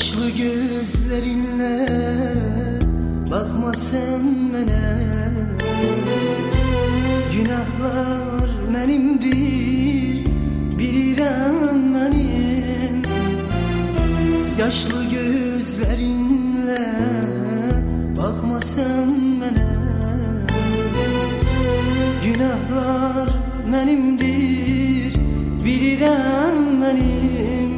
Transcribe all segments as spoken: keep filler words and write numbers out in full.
Yaşlı gözlerinle bakma sen bana. Günahlar benimdir, bilirəm benim. Yaşlı gözlerinle bakma sen bana. Günahlar benimdir, bilirəm benim.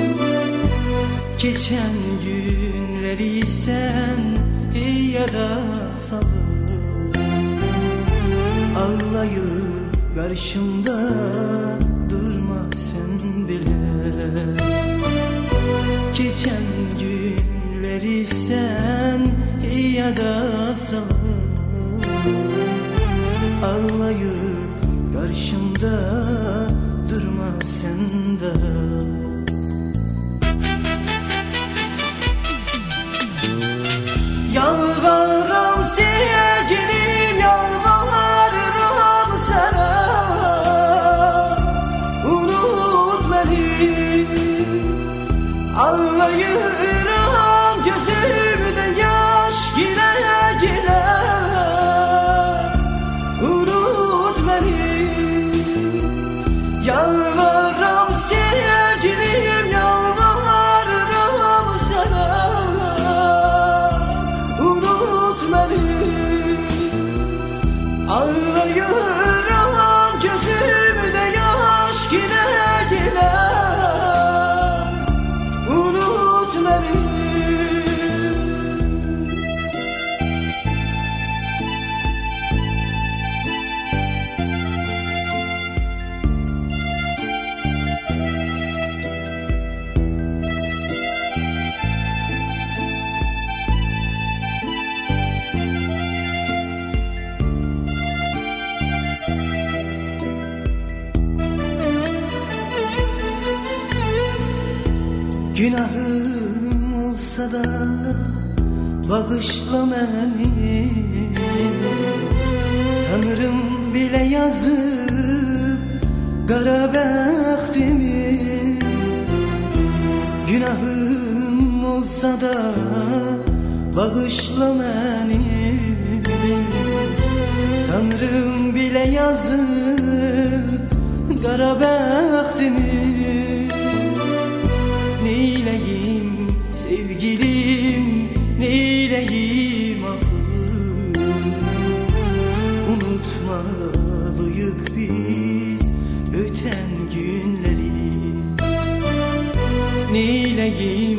Geçen günleri sen ya da salır, ağlayıp karşımda durma sen bile. Geçen günleri sen ya da salır, ağlayıp karşımda durma sen de. Yalvarırım sevgilim, yalvarırım sana, unut beni. Ağlayırım gözümden yaş gile gile, unut beni. Yalvarırım sevgilim, yalvarırım sana, ağlayırım gözümde yaş gile gile, unut beni. Günahım olsa da bağışla beni. Tanrım bile yazıp kara bəxtimi. Günahım olsa da bağışla beni. Tanrım bile yazıp kara bəxtimi. Neyleyim sevgilim, neyleyim ahım. Unutmalıyık biz öten günleri. Neyleyim